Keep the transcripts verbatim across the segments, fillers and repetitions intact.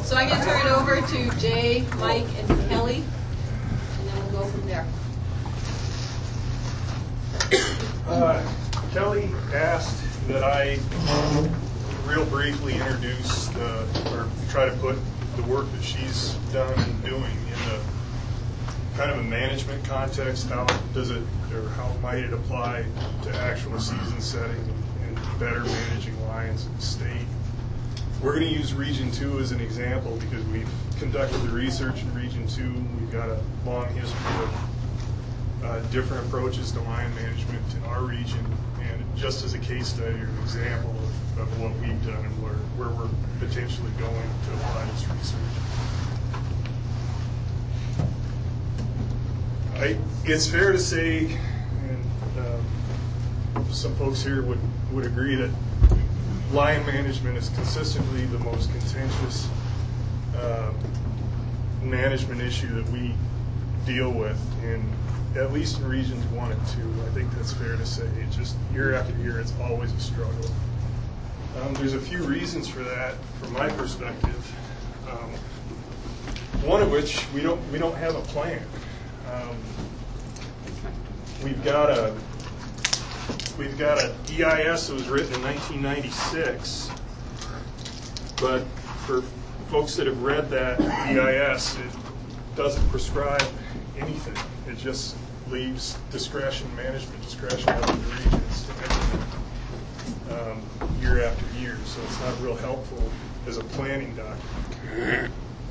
So I'm going to turn it over to Jay, Mike, and Kelly, and then we'll go from there. Uh, Kelly asked that I real briefly introduce the, or try to put the work that she's done and doing in a kind of a management context. How does it, or how might it apply to actual season setting and better managing lions in the state? We're going to use Region two as an example because we've conducted the research in Region two. We've got a long history of uh, different approaches to lion management in our region, and just as a case study or an example of, of what we've done and where, where we're potentially going to apply this research. I, it's fair to say, and um, some folks here would, would agree, that lion management is consistently the most contentious uh, management issue that we deal with, in at least in regions one and two. I think that's fair to say. It just year after year, it's always a struggle. Um, there's a few reasons for that, from my perspective. Um, one of which we don't we don't have a plan. Um, we've got a We've got an E I S that was written in nineteen ninety-six, but for folks that have read that E I S, it doesn't prescribe anything. It just leaves discretion, management discretion up to the regions to implement um, year after year, so it's not real helpful as a planning document.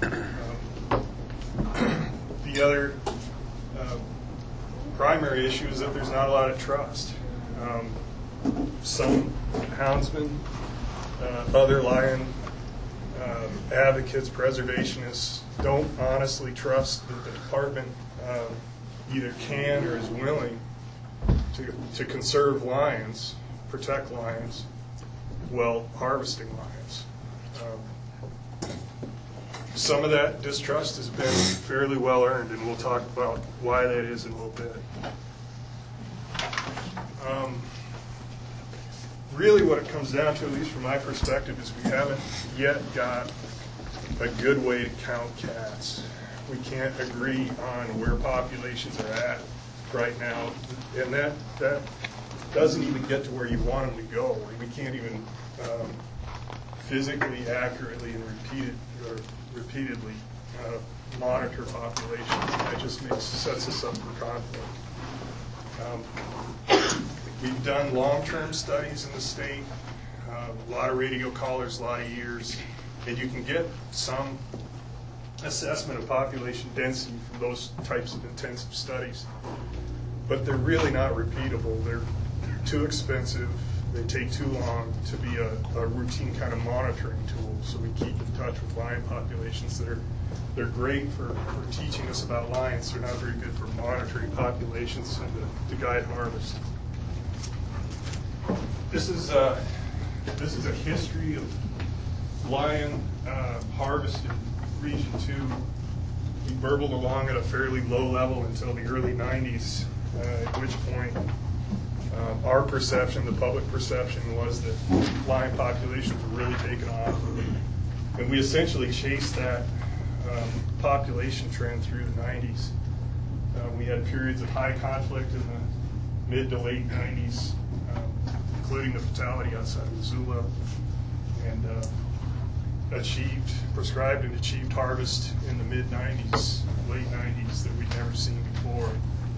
Um, the other uh, primary issue is that there's not a lot of trust. Um, some houndsmen, uh, other lion uh, advocates, preservationists don't honestly trust that the department uh, either can or is willing to, to conserve lions, protect lions, while harvesting lions. Um, some of that distrust has been fairly well earned, and we'll talk about why that is in a little bit. Um, really what it comes down to, at least from my perspective, is we haven't yet got a good way to count cats. We can't agree on where populations are at right now, and that that doesn't even get to where you want them to go. We can't even um, physically, accurately, and repeated, or repeatedly uh, monitor populations. That just makes sets us up for conflict. Um, we've done long-term studies in the state, uh, a lot of radio collars, a lot of years, and you can get some assessment of population density from those types of intensive studies. But they're really not repeatable. They're too expensive. They take too long to be a, a routine kind of monitoring tool. So we keep in touch with lion populations that are they're great for, for teaching us about lions. They're not very good for monitoring populations and to, to guide harvest. This is uh, this is a history of lion uh, harvest in Region two. We burbled along at a fairly low level until the early nineties, uh, at which point um, our perception, the public perception, was that lion populations were really taking off. And we essentially chased that um, population trend through the nineties. Uh, we had periods of high conflict in the mid to late nineties, um, including the fatality outside of Missoula, and uh, achieved, prescribed and achieved harvest in the mid nineties, late nineties that we'd never seen before.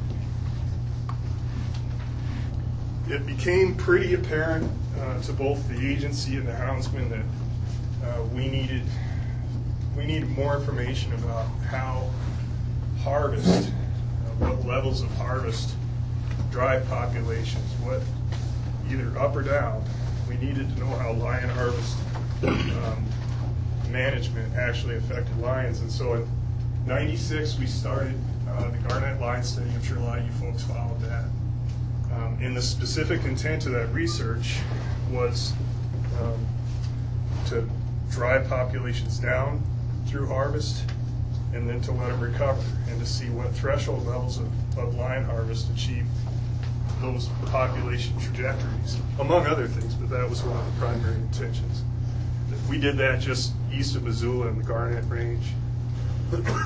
It became pretty apparent uh, to both the agency and the houndsmen that uh, we needed we needed more information about how harvest, uh, what levels of harvest drive populations, what either up or down. We needed to know how lion harvest um, management actually affected lions. And so in ninety-six we started uh, the Garnet Lion Study. I'm sure a lot of you folks followed that. Um, and the specific intent of that research was um, to drive populations down through harvest and then to let them recover and to see what threshold levels of, of lion harvest achieve those population trajectories, among other things, but that was one of the primary intentions. we did that just east of Missoula in the Garnet Range. Let me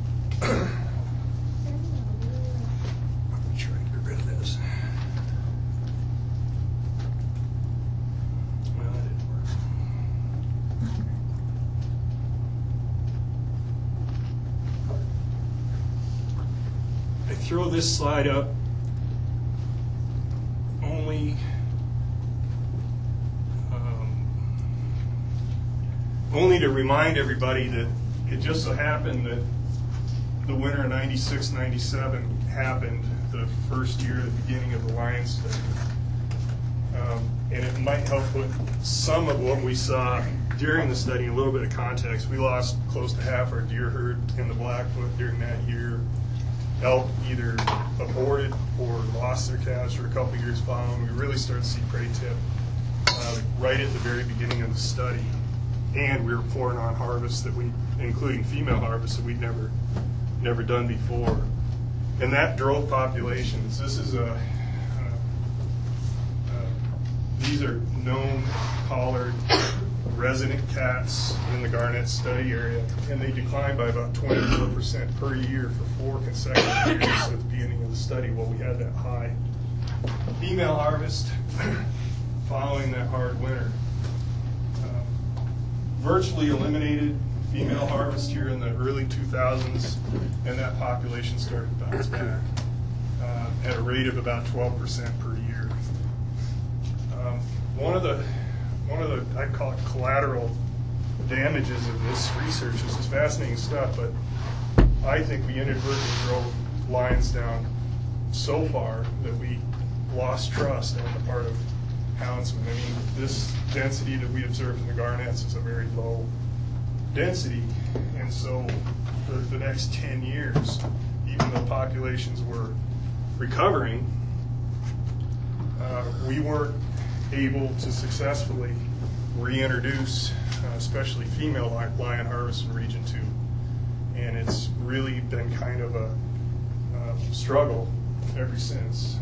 try to get rid of this. Well, that didn't work. I throw this slide up only um, only to remind everybody that it just so happened that the winter of ninety-six ninety-seven happened the first year at the beginning of the Lion study. Um, and it might help put some of what we saw during the study in a little bit of context. We lost close to half our deer herd in the Blackfoot during that year. Elk either aborted or lost their calves for a couple of years following. We really started to see prey tip uh, right at the very beginning of the study. And we were pouring on harvests that we, including female harvests that we'd never, never done before. And that drove populations. This is a, uh, uh, these are known collared resident cats in the Garnet study area, and they declined by about twenty-four percent per year for four consecutive years at the beginning of the study while we had that high female harvest following that hard winter. Um, virtually eliminated female harvest here in the early two thousands, and that population started to bounce back uh, at a rate of about twelve percent per year. Um, one of the One of the, I call it collateral damages of this research. This is fascinating stuff, but I think we inadvertently drove lions down so far that we lost trust on the part of houndsmen. I mean, this density that we observed in the Garnets is a very low density, and so for the next ten years, even though populations were recovering, uh, we weren't able to successfully reintroduce, uh, especially female lion harvest in Region two. And it's really been kind of a uh, struggle ever since.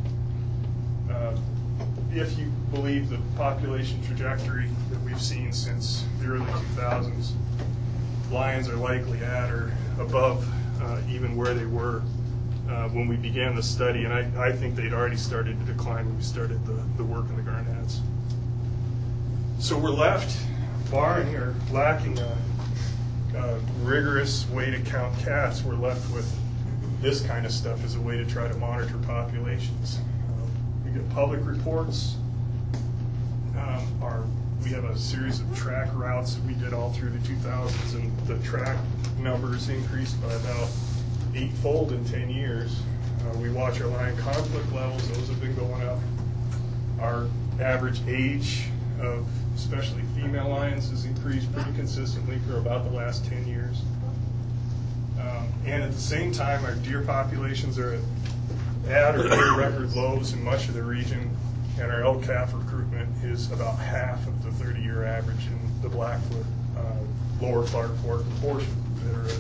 Uh, if you believe the population trajectory that we've seen since the early two thousands, lions are likely at or above uh, even where they were Uh, when we began the study, and I, I think they'd already started to decline when we started the, the work in the Garnets. So we're left, barring or lacking a, a rigorous way to count cats, we're left with this kind of stuff as a way to try to monitor populations. Um, we get public reports. Um, our, we have a series of track routes that we did all through the two thousands, and the track numbers increased by about eightfold in ten years. Uh, we watch our lion conflict levels; those have been going up. Our average age of especially female lions has increased pretty consistently for about the last ten years. Um, and at the same time, our deer populations are at, at or near record lows in much of the region, and our elk calf recruitment is about half of the thirty-year average in the Blackfoot, uh, lower Clark Fork portion that are at.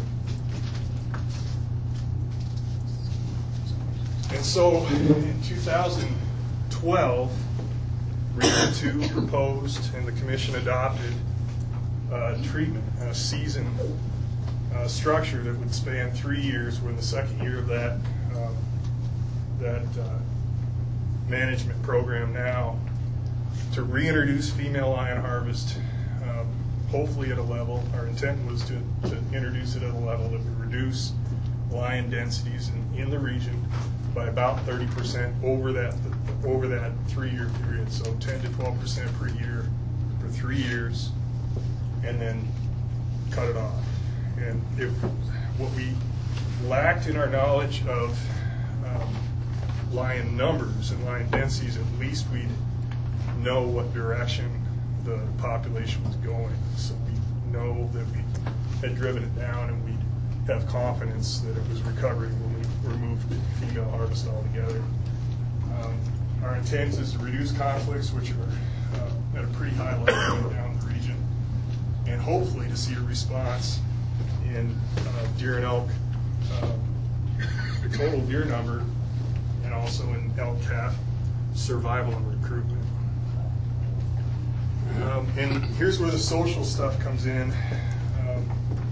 And so in two thousand twelve, Region two proposed and the commission adopted uh, treatment, a season uh, structure that would span three years. We're in the second year of that, um, that uh, management program now to reintroduce female lion harvest, um, hopefully at a level. Our intent was to, to introduce it at a level that would reduce lion densities in, in the region by about thirty percent over that over that three-year period. So ten to twelve percent per year for three years, and then cut it off. And if what we lacked in our knowledge of um, lion numbers and lion densities, at least we'd know what direction the population was going. So we know that we had driven it down, and we'd have confidence that it was recovering when we removed female harvest altogether. Um, our intent is to reduce conflicts, which are uh, at a pretty high level down the region, and hopefully to see a response in uh, deer and elk, uh, the total deer number, and also in elk calf survival and recruitment. Um, and here's where the social stuff comes in. Um,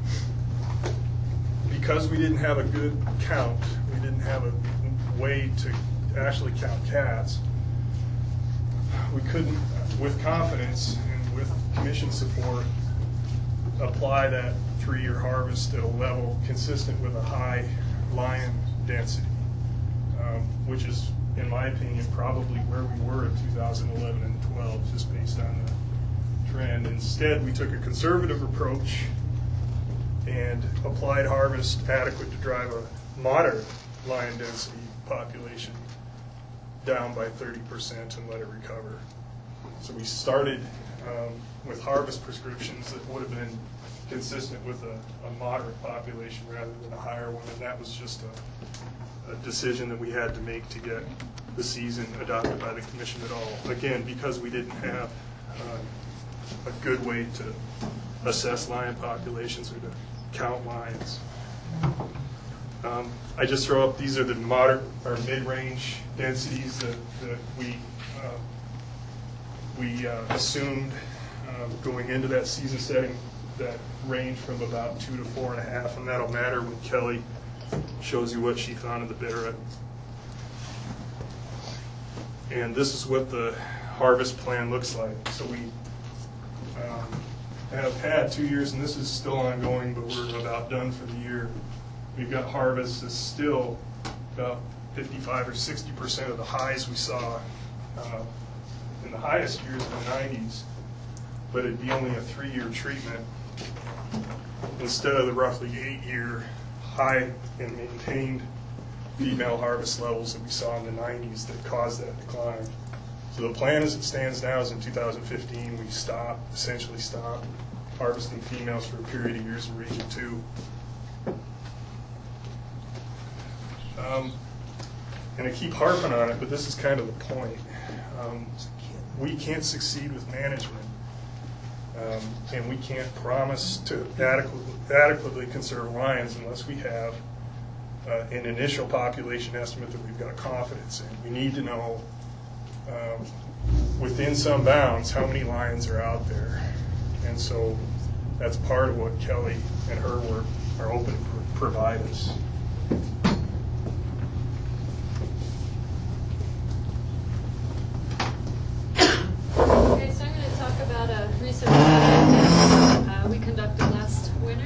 because we didn't have a good count, we didn't have a way to actually count cats, we couldn't, with confidence and with commission support, apply that three-year harvest at a level consistent with a high lion density, um, which is, in my opinion, probably where we were in two thousand eleven and twelve, just based on the trend. Instead, we took a conservative approach and applied harvest adequate to drive a moderate lion density population down by thirty percent and let it recover. So we started um, with harvest prescriptions that would have been consistent with a, a moderate population rather than a higher one, and that was just a, a decision that we had to make to get the season adopted by the commission at all. Again, because we didn't have uh, a good way to assess lion populations or to count lions. Um, I just throw up, these are the moderate or mid-range densities that, that we uh, we uh, assumed um, going into that season setting, that range from about two to four and a half, and that'll matter when Kelly shows you what she found in the Bitteret. And this is what the harvest plan looks like. So we um, have had two years, and this is still ongoing, but we're about done for the year. We've got harvest is still about fifty-five or sixty percent of the highs we saw uh, in the highest years in the nineties, but it'd be only a three-year treatment instead of the roughly eight-year high and maintained female harvest levels that we saw in the nineties that caused that decline. So the plan as it stands now is in two thousand fifteen we stop, essentially stop harvesting females for a period of years in region two. Um, and I keep harping on it, but this is kind of the point. Um, we can't succeed with management, um, and we can't promise to adequately, adequately conserve lions unless we have uh, an initial population estimate that we've got confidence in. We need to know um, within some bounds how many lions are out there, and so that's part of what Kelly and her work are hoping to provide us. Research project uh, we conducted last winter.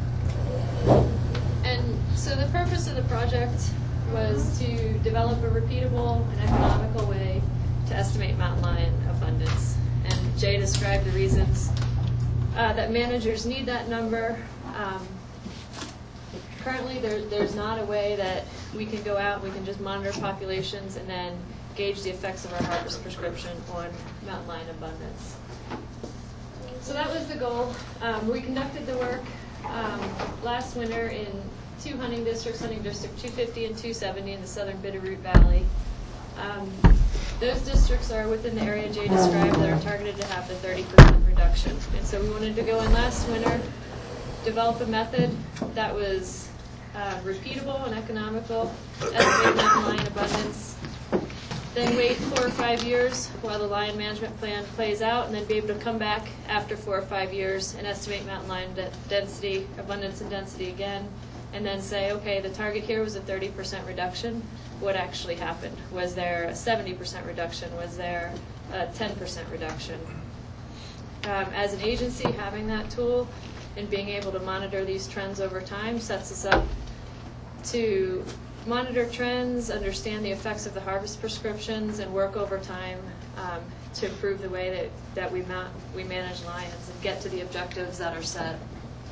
And so the purpose of the project was to develop a repeatable and economical way to estimate mountain lion abundance. And Jay described the reasons uh, that managers need that number. Um, currently, there, there's not a way that we can go out, we can just monitor populations and then gauge the effects of our harvest prescription on mountain lion abundance. So that was the goal. Um, we conducted the work um, last winter in two hunting districts, hunting district two fifty and two seventy in the southern Bitterroot Valley. Um, those districts are within the area Jay described that are targeted to have the thirty percent reduction. And so we wanted to go in last winter, develop a method that was uh, repeatable and economical, estimate mountain lion abundance, then wait four or five years while the lion management plan plays out, and then be able to come back after four or five years and estimate mountain lion de density, abundance and density again, and then say, okay, the target here was a thirty percent reduction. What actually happened? Was there a seventy percent reduction? Was there a ten percent reduction? Um, as an agency, having that tool and being able to monitor these trends over time sets us up to monitor trends, understand the effects of the harvest prescriptions, and work over time um, to improve the way that, that we, ma we manage lions and get to the objectives that are set.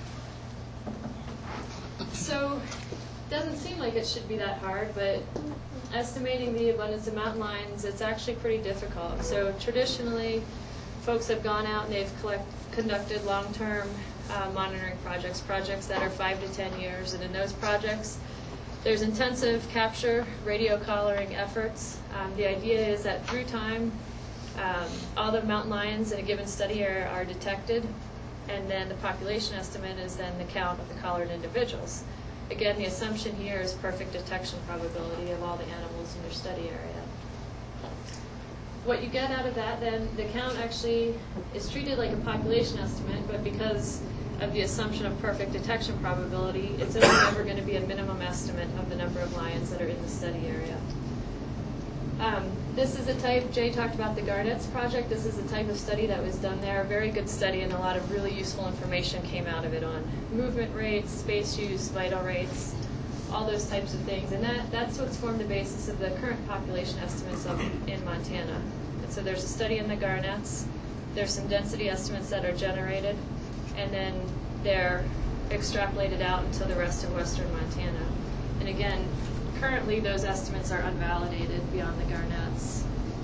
So it doesn't seem like it should be that hard, but estimating the abundance of mountain lions, it's actually pretty difficult. So traditionally, folks have gone out and they've collect, conducted long-term uh, monitoring projects, projects that are five to ten years, and in those projects, there's intensive capture, radio collaring efforts. Um, the idea is that through time, um, all the mountain lions in a given study area are detected, and then the population estimate is then the count of the collared individuals. Again, the assumption here is perfect detection probability of all the animals in your study area. what you get out of that, then the count actually is treated like a population estimate, but because of the assumption of perfect detection probability, it's only ever going to be a minimum estimate of the number of lions that are in the study area. Um, this is a type, Jay talked about the Garnets project, this is a type of study that was done there, a very good study, and a lot of really useful information came out of it on movement rates, space use, vital rates, all those types of things, and that, that's what's formed the basis of the current population estimates of, in Montana. And so there's a study in the Garnets, there's some density estimates that are generated, and then they're extrapolated out into the rest of western Montana. And again, currently those estimates are unvalidated beyond the Garnets.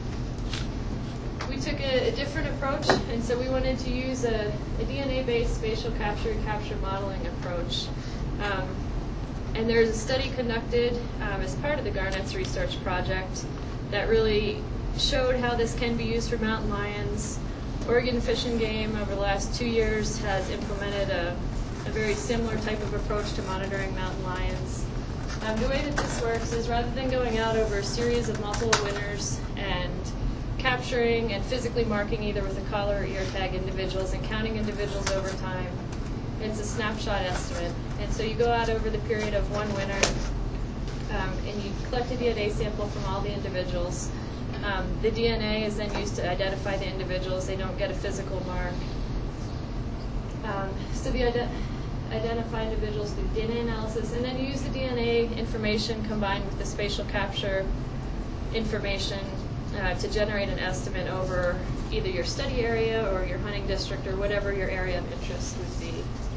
We took a, a different approach, and so we wanted to use a, a D N A-based spatial capture and capture modeling approach. Um, and there's a study conducted um, as part of the Garnets research project that really showed how this can be used for mountain lions. Oregon Fish and Game over the last two years has implemented a, a very similar type of approach to monitoring mountain lions. Um, the way that this works is rather than going out over a series of multiple winners and capturing and physically marking either with a collar or ear tag individuals and counting individuals over time, it's a snapshot estimate. And so you go out over the period of one winter um, and you collect a D N A sample from all the individuals. Um, the D N A is then used to identify the individuals. They don't get a physical mark. Um, so the ide identify individuals through D N A analysis, and then you use the D N A information combined with the spatial capture information uh, to generate an estimate over either your study area or your hunting district or whatever your area of interest would be.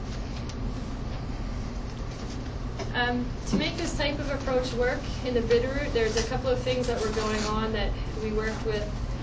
Um, to make this type of approach work in the Bitterroot, there's a couple of things that were going on that we worked with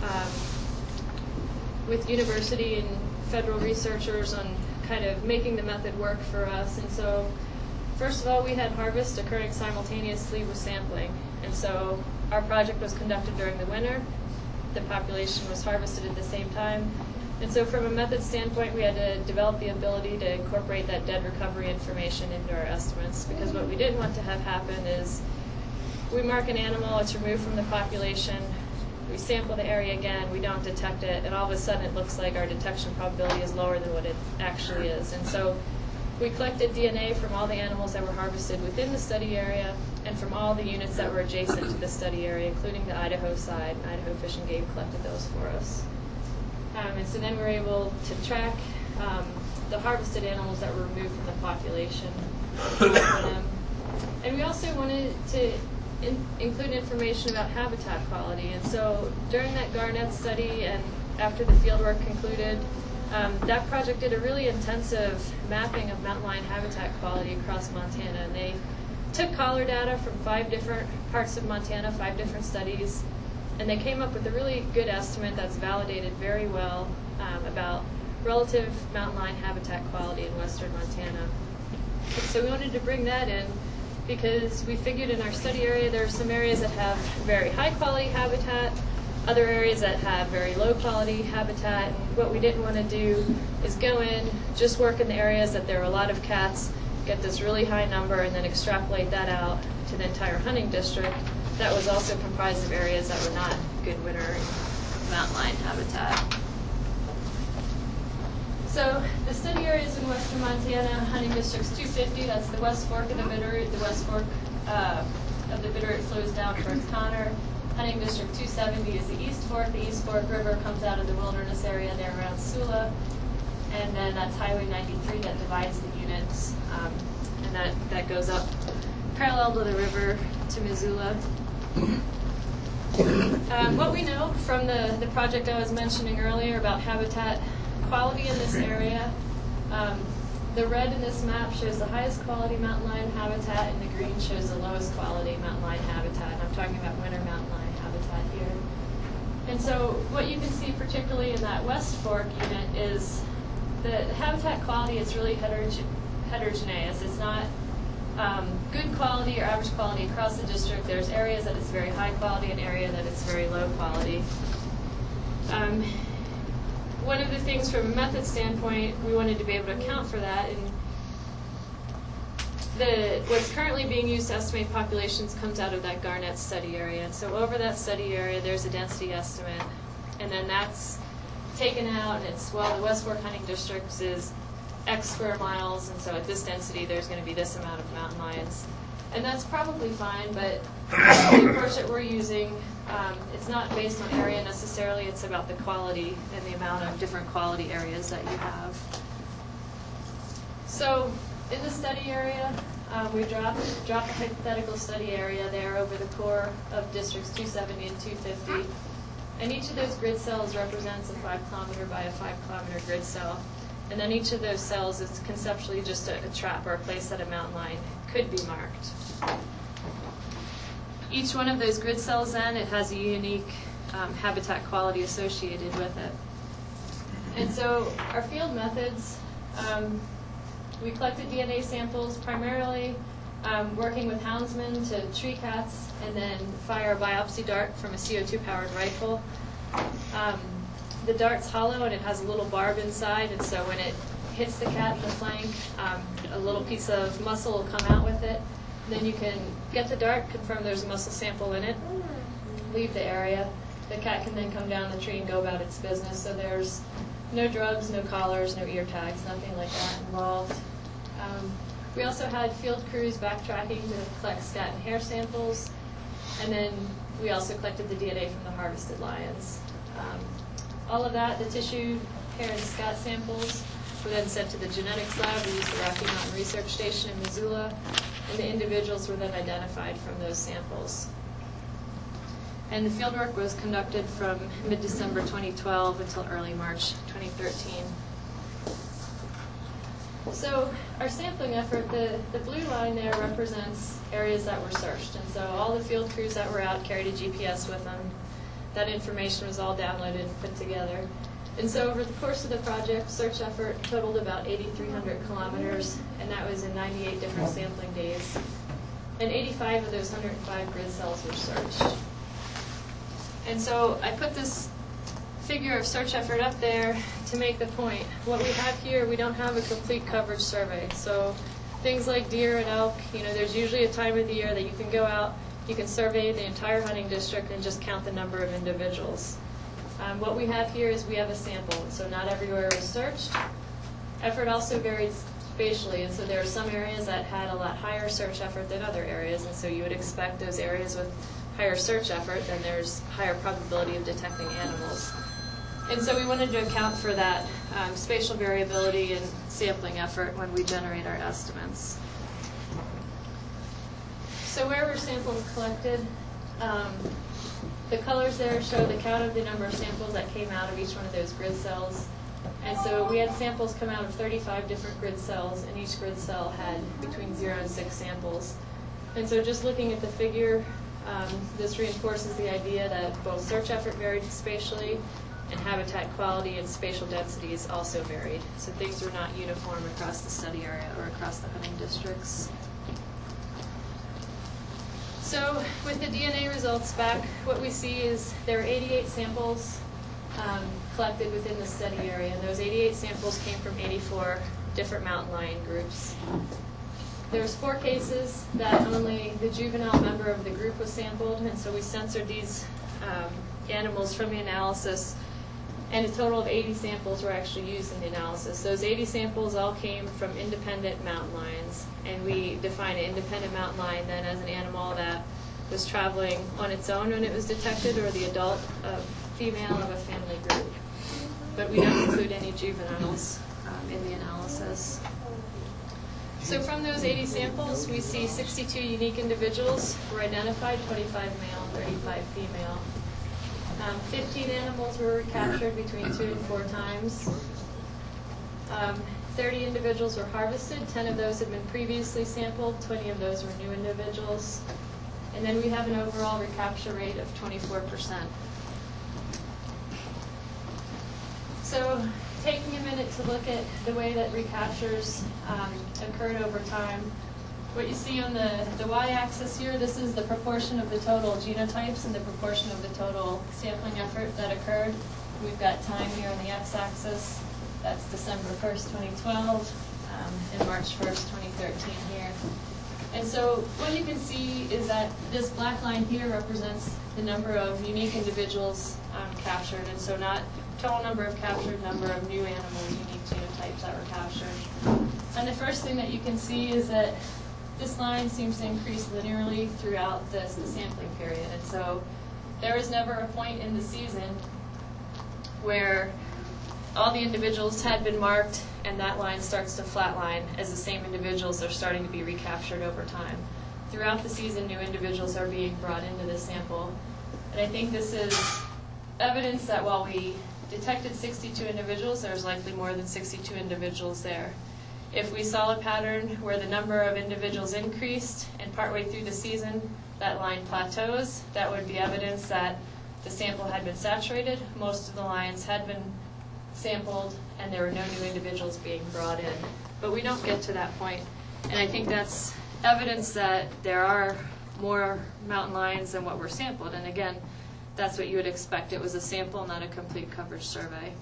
um, with university and federal researchers on kind of making the method work for us. And so, first of all, we had harvest occurring simultaneously with sampling. And so our project was conducted during the winter. The population was harvested at the same time. And so from a method standpoint, we had to develop the ability to incorporate that dead recovery information into our estimates, because what we didn't want to have happen is we mark an animal, it's removed from the population, we sample the area again, we don't detect it, and all of a sudden it looks like our detection probability is lower than what it actually is. And so we collected D N A from all the animals that were harvested within the study area and from all the units that were adjacent to the study area, including the Idaho side. Idaho Fish and Game collected those for us. Um, and so then we were able to track um, the harvested animals that were removed from the population. Um, and we also wanted to in include information about habitat quality. And so during that Garnet study and after the fieldwork concluded, um, that project did a really intensive mapping of mountain lion habitat quality across Montana. And they took collar data from five different parts of Montana, five different studies, and they came up with a really good estimate that's validated very well um, about relative mountain lion habitat quality in western Montana. And so we wanted to bring that in because we figured in our study area there are some areas that have very high quality habitat, other areas that have very low quality habitat, and what we didn't want to do is go in, just work in the areas that there are a lot of cats, get this really high number, and then extrapolate that out to the entire hunting district that was also comprised of areas that were not good winter mountain lion habitat. So the study areas in western Montana, hunting districts two fifty, that's the West Fork of the Bitterroot. The West Fork uh, of the Bitterroot flows down towards Connor. Hunting district two seventy is the East Fork. The East Fork River comes out of the wilderness area there around Sula. And then that's Highway ninety-three that divides the units. Um, and that, that goes up parallel to the river to Missoula. Um, what we know from the, the project I was mentioning earlier about habitat quality in this area, um, the red in this map shows the highest quality mountain lion habitat, and the green shows the lowest quality mountain lion habitat. And I'm talking about winter mountain lion habitat here. And so what you can see particularly in that West Fork unit is the habitat quality is really heteroge heterogeneous. It's not um, good quality or average quality across the district. There's areas that it's very high quality and area that it's very low quality. Um, one of the things from a method standpoint, we wanted to be able to account for that. And the, what's currently being used to estimate populations comes out of that Garnet study area. And so over that study area, there's a density estimate and then that's taken out, and it's, well, the West Fork Hunting District is X square miles, and so at this density, there's going to be this amount of mountain lions. And that's probably fine, but the approach that we're using, um, it's not based on area necessarily, it's about the quality and the amount of different quality areas that you have. So in the study area, um, we dropped, dropped a hypothetical study area there over the core of districts two seventy and two fifty. And each of those grid cells represents a five kilometer by a five kilometer grid cell. And then each of those cells is conceptually just a, a trap or a place that a mountain lion could be marked. Each one of those grid cells then, it has a unique um, habitat quality associated with it. And so our field methods, um, we collected D N A samples primarily um, working with houndsmen to tree cats, and then fire a biopsy dart from a C O two powered rifle. Um, the dart's hollow and it has a little barb inside, and so when it hits the cat in the flank, um, a little piece of muscle will come out with it. Then you can get the dart, confirm there's a muscle sample in it, leave the area. The cat can then come down the tree and go about its business. So there's no drugs, no collars, no ear tags, nothing like that involved. Um, we also had field crews backtracking to collect scat and hair samples, and then we also collected the D N A from the harvested lions. Um, all of that, the tissue, hair, and scat samples, were then sent to the genetics lab. We used the Rocky Mountain Research Station in Missoula, and the individuals were then identified from those samples. And the fieldwork was conducted from mid-December twenty twelve until early March twenty thirteen. So our sampling effort, the, the blue line there represents areas that were searched. And so all the field crews that were out carried a G P S with them. That information was all downloaded and put together. And so over the course of the project, search effort totaled about eighty-three hundred kilometers, and that was in ninety-eight different sampling days. And eighty-five of those one hundred five grid cells were searched. And so I put this figure of search effort up there to make the point. What we have here, we don't have a complete coverage survey. So things like deer and elk, you know, there's usually a time of the year that you can go out, you can survey the entire hunting district and just count the number of individuals. Um, what we have here is we have a sample, so not everywhere was searched. Effort also varied spatially, and so there are some areas that had a lot higher search effort than other areas, and so you would expect those areas with higher search effort, then there's higher probability of detecting animals. And so we wanted to account for that um, spatial variability and sampling effort when we generate our estimates. So where were samples collected? Um, the colors there show the count of the number of samples that came out of each one of those grid cells. And so we had samples come out of thirty-five different grid cells, and each grid cell had between zero and six samples. And so just looking at the figure, um, this reinforces the idea that both search effort varied spatially, and habitat quality and spatial densities also varied. So things were not uniform across the study area or across the hunting districts. So with the D N A results back, what we see is there are eighty-eight samples um, collected within the study area, and those eighty-eight samples came from eighty-four different mountain lion groups. There was four cases that only the juvenile member of the group was sampled, and so we censored these um, animals from the analysis, and a total of eighty samples were actually used in the analysis. Those eighty samples all came from independent mountain lions, and we define an independent mountain lion then as an animal that was traveling on its own when it was detected, or the adult uh, female of a family group. But we don't include any juveniles um, in the analysis. So from those eighty samples, we see sixty-two unique individuals were identified, twenty-five male, thirty-five female. Um, fifteen animals were recaptured between two and four times. Um, thirty individuals were harvested. ten of those had been previously sampled. twenty of those were new individuals. And then we have an overall recapture rate of twenty-four percent. So taking a minute to look at the way that recaptures um, occurred over time, what you see on the, the y-axis here, this is the proportion of the total genotypes and the proportion of the total sampling effort that occurred. We've got time here on the x-axis. That's December first, twenty twelve, um, and March first, twenty thirteen here. And so what you can see is that this black line here represents the number of unique individuals um, captured, and so not total number of captured, number of new animal unique genotypes that were captured. And the first thing that you can see is that this line seems to increase linearly throughout this, the sampling period. And so there was never a point in the season where all the individuals had been marked and that line starts to flatline as the same individuals are starting to be recaptured over time. Throughout the season, new individuals are being brought into this sample. And I think this is evidence that while we detected sixty-two individuals, there's likely more than sixty-two individuals there. If we saw a pattern where the number of individuals increased and partway through the season that line plateaus, that would be evidence that the sample had been saturated, most of the lions had been sampled, and there were no new individuals being brought in. But we don't get to that point, and I think that's evidence that there are more mountain lions than what were sampled. And again, that's what you would expect. It was a sample, not a complete coverage survey.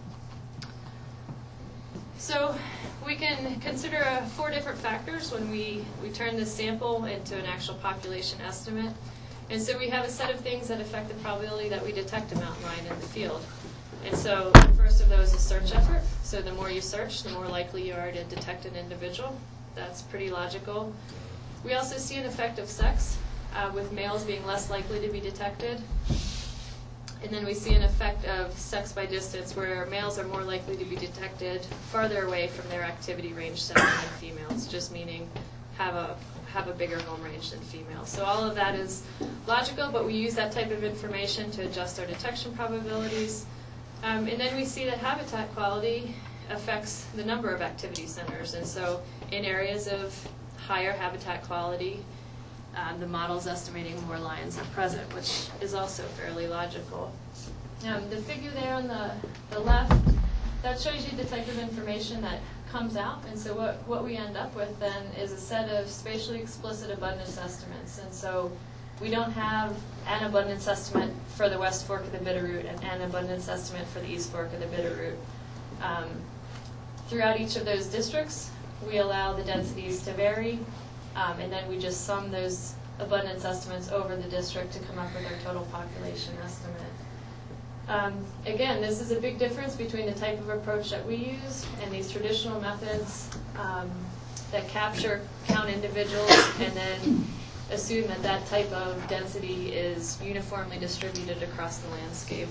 So we can consider uh, four different factors when we, we turn this sample into an actual population estimate. And so we have a set of things that affect the probability that we detect a mountain lion in the field. And so the first of those is search effort. So the more you search, the more likely you are to detect an individual. That's pretty logical. We also see an effect of sex, uh, with males being less likely to be detected. And then we see an effect of sex by distance, where males are more likely to be detected farther away from their activity range center than females, just meaning have a have a bigger home range than females. So all of that is logical, but we use that type of information to adjust our detection probabilities. Um, and then we see that habitat quality affects the number of activity centers. And so in areas of higher habitat quality, um, the model's estimating more lions are present, which is also fairly logical. Um, the figure there on the, the left, that shows you detective information that comes out. And so what, what we end up with then is a set of spatially explicit abundance estimates. And so we don't have an abundance estimate for the West Fork of the Bitterroot and an abundance estimate for the East Fork of the Bitterroot. Um, throughout each of those districts, we allow the densities to vary, um, and then we just sum those abundance estimates over the district to come up with our total population estimate. Um, again, this is a big difference between the type of approach that we use and these traditional methods um, that capture, count individuals, and then assume that that type of density is uniformly distributed across the landscape.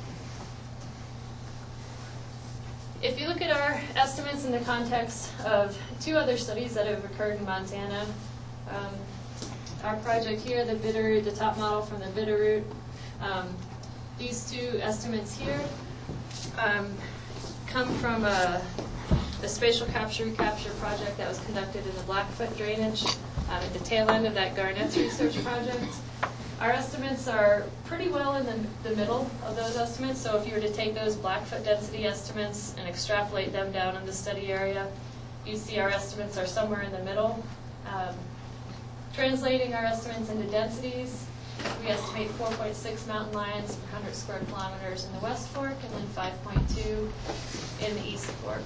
If you look at our estimates in the context of two other studies that have occurred in Montana, um, our project here, the Bitterroot, the top model from the Bitterroot, um, these two estimates here um, come from a, a spatial capture recapture project that was conducted in the Blackfoot drainage um, at the tail end of that Garnett's research project. Our estimates are pretty well in the, the middle of those estimates. So if you were to take those Blackfoot density estimates and extrapolate them down in the study area, you see our estimates are somewhere in the middle. Um, translating our estimates into densities, we estimate four point six mountain lions per one hundred square kilometers in the West Fork and then five point two in the East Fork.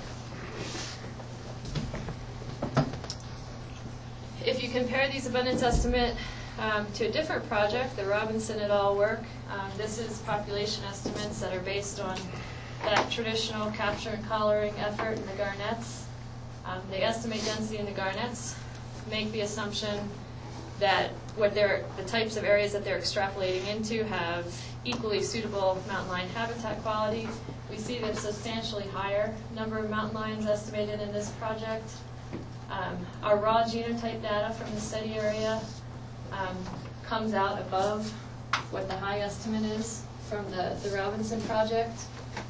If you compare these abundance estimate um, to a different project, the Robinson et al. Work, um, this is population estimates that are based on that traditional capture and collaring effort in the Garnets. Um, they estimate density in the Garnets, make the assumption that what they're, the types of areas that they're extrapolating into have equally suitable mountain lion habitat quality. We see the substantially higher number of mountain lions estimated in this project. Um, our raw genotype data from the study area um, comes out above what the high estimate is from the, the Robinson project.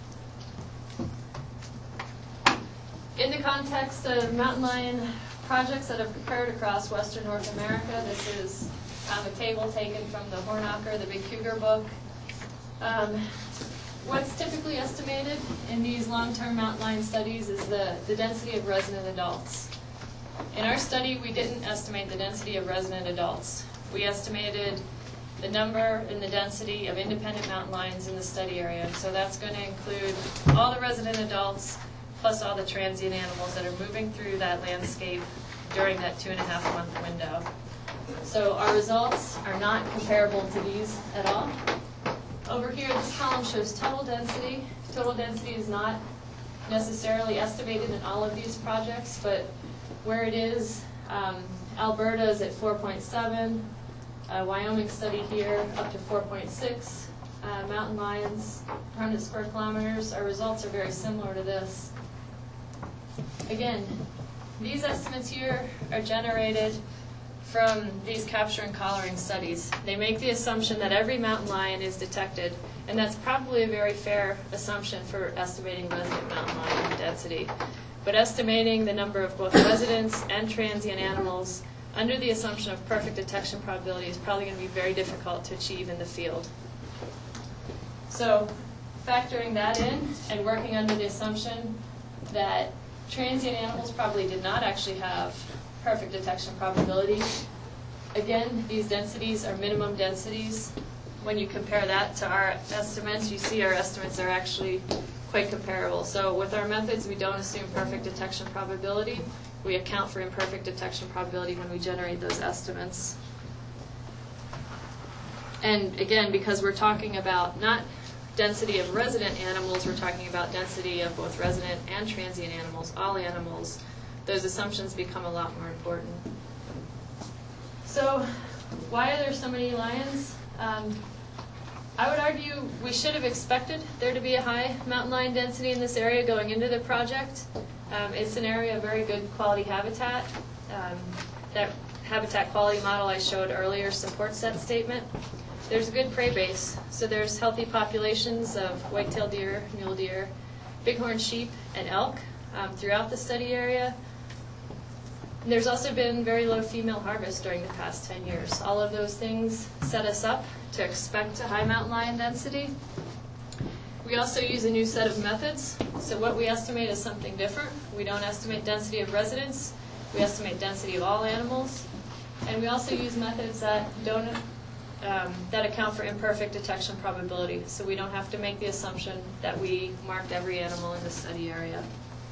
In the context of mountain lion projects that have occurred across Western North America, this is um, a table taken from the Hornacher, the Big Cougar book. Um, what's typically estimated in these long-term mountain lion studies is the, the density of resident adults. In our study, we didn't estimate the density of resident adults. We estimated the number and the density of independent mountain lions in the study area. So that's going to include all the resident adults plus all the transient animals that are moving through that landscape during that two and a half month window. So our results are not comparable to these at all. Over here, this column shows total density. Total density is not necessarily estimated in all of these projects, but where it is, um, Alberta is at four point seven, uh, Wyoming study here up to four point six, uh, Mountain Lions, one hundred square kilometers. Our results are very similar to this. Again, these estimates here are generated from these capture and collaring studies. They make the assumption that every mountain lion is detected, and that's probably a very fair assumption for estimating resident mountain lion density. But estimating the number of both residents and transient animals under the assumption of perfect detection probability is probably going to be very difficult to achieve in the field. So factoring that in and working under the assumption that transient animals probably did not actually have perfect detection probability. Again, these densities are minimum densities. When you compare that to our estimates, you see our estimates are actually quite comparable. So with our methods, we don't assume perfect detection probability. We account for imperfect detection probability when we generate those estimates. And again, because we're talking about not density of resident animals, we're talking about density of both resident and transient animals, all animals, those assumptions become a lot more important. So why are there so many lions? Um, I would argue we should have expected there to be a high mountain lion density in this area going into the project. Um, it's an area of very good quality habitat. Um, that habitat quality model I showed earlier supports that statement. There's a good prey base, so there's healthy populations of white-tailed deer, mule deer, bighorn sheep, and elk um, throughout the study area. And there's also been very low female harvest during the past ten years. All of those things set us up to expect a high mountain lion density. We also use a new set of methods. So what we estimate is something different. We don't estimate density of residents. We estimate density of all animals. And we also use methods that don't um, that account for imperfect detection probability. So we don't have to make the assumption that we marked every animal in the study area.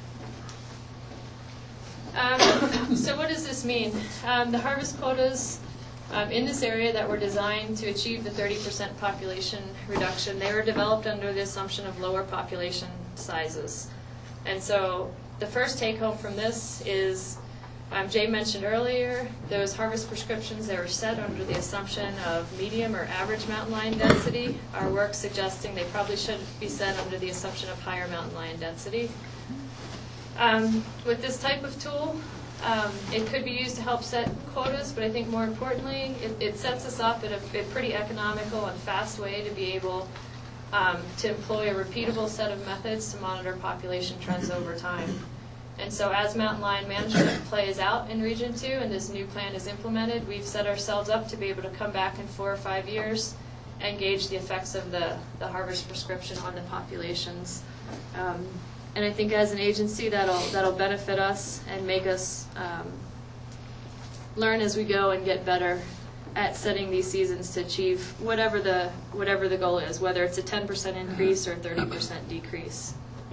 Um, so what does this mean? Um, the harvest quotas um, in this area that were designed to achieve the thirty percent population reduction, they were developed under the assumption of lower population sizes. And so the first take home from this is, um, Jay mentioned earlier, those harvest prescriptions that were set under the assumption of medium or average mountain lion density. Our work suggesting they probably should be set under the assumption of higher mountain lion density. Um, with this type of tool, um, it could be used to help set quotas, but I think more importantly, it, it sets us up in a, a pretty economical and fast way to be able um, to employ a repeatable set of methods to monitor population trends over time. And so as mountain lion management plays out in Region two and this new plan is implemented, we've set ourselves up to be able to come back in four or five years and gauge the effects of the, the harvest prescription on the populations. Um, And I think as an agency, that'll that'll benefit us and make us um, learn as we go and get better at setting these seasons to achieve whatever the whatever the goal is, whether it's a ten percent increase or a thirty percent decrease.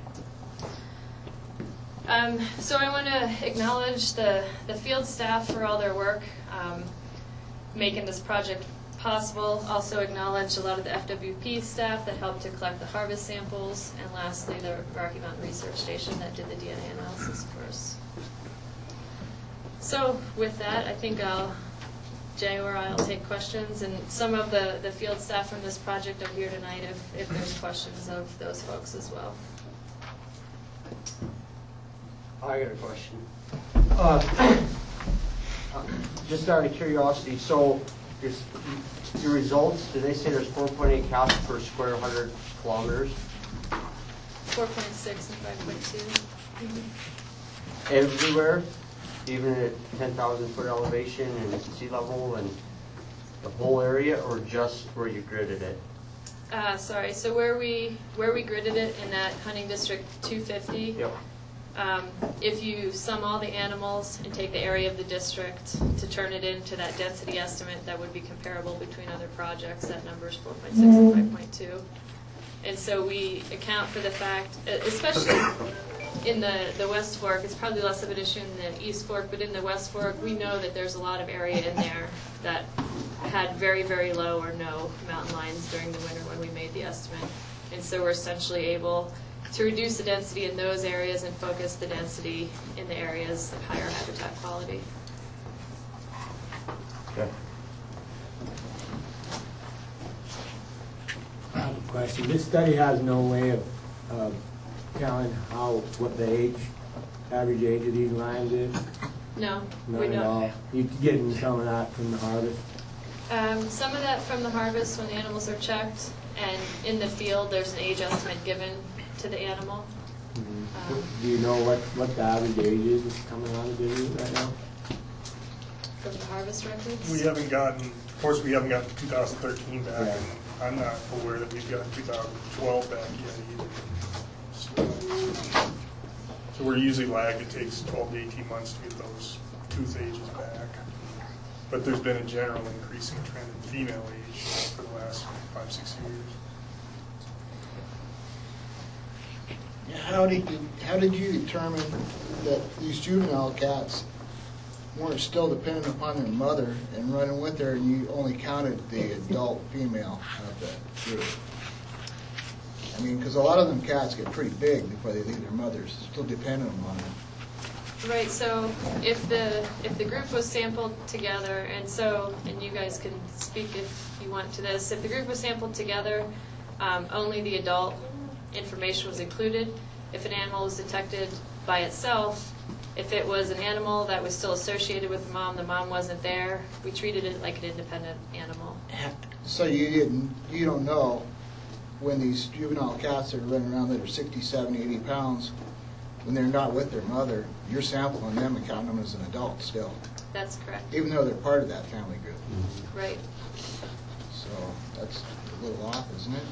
Um, so I want to acknowledge the the field staff for all their work um, making this project possible. Also acknowledge a lot of the F W P staff that helped to collect the harvest samples, and lastly the Rocky Mountain Research Station that did the D N A analysis for us. So with that, I think I'll, Jay or I'll take questions, and some of the, the field staff from this project are here tonight if, if there's questions of those folks as well. I got a question. Uh, just out of curiosity, so your, your results, do they say there's four point eight cows per square one hundred kilometers? four point six and five point two. Mm-hmm. Everywhere? Even at ten thousand foot elevation and sea level and the whole area, or just where you gridded it? Uh, sorry, so where we where we gridded it in that hunting district two fifty, Yep. um, if you sum all the animals and take the area of the district to turn it into that density estimate, that would be comparable between other projects. That number is four point six and five point two. And so we account for the fact, especially in the, the West Fork, it's probably less of an issue in the East Fork, but in the West Fork, we know that there's a lot of area in there that had very, very low or no mountain lions during the winter when we made the estimate. And so we're essentially able to reduce the density in those areas and focus the density in the areas of higher habitat quality. Okay. I have a question. This study has no way of uh, telling how, what the age, average age of these lions is? No, we None don't. at all? You getting some of that from the harvest? Um, some of that from the harvest when the animals are checked, and in the field there's an age estimate given to the animal. Mm-hmm. Um, Do you know what, what the average age is that's coming out of business right now? From the harvest records? We haven't gotten, of course, we haven't gotten two thousand thirteen back, Yeah. and I'm not aware that we've gotten two thousand twelve back yet either. So, so we're usually lagged. It takes twelve to eighteen months to get those tooth ages back. But there's been a general increasing trend in female age for the last five, six years. How did you, how did you determine that these juvenile cats weren't still dependent upon their mother and running with her, and you only counted the adult female of that group? I mean, because a lot of them cats get pretty big before they leave their mothers, still dependent on them. Right, so if the, if the group was sampled together, and so, and you guys can speak if you want to this, if the group was sampled together, um, only the adult information was included. If an animal was detected by itself, if it was an animal that was still associated with the mom, the mom wasn't there, we treated it like an independent animal. So you didn't, you don't know when these juvenile cats that are running around that are sixty, seventy, eighty pounds, when they're not with their mother, you're sampling them and counting them as an adult still, That's correct. even though they're part of that family group. Right. So that's a little off, isn't it?